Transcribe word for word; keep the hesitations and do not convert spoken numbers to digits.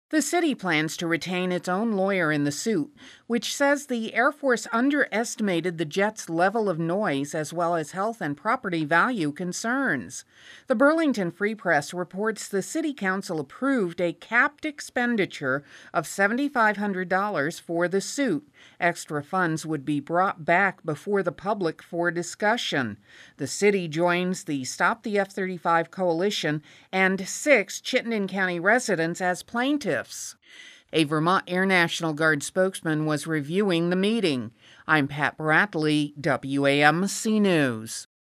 The city plans to retain its own lawyer in the suit, which says the Air Force underestimated the jet's level of noise as well as health and property value concerns. The Burlington Free Press reports the City Council approved a capped expenditure of seven thousand five hundred dollars for the suit. Extra funds would be brought back before the public for discussion. The city joins the Stop the F thirty-five Coalition and six Chittenden County residents as plaintiffs. A Vermont Air National Guard spokesman was reviewing the meeting. I'm Pat Bradley, W A M C News.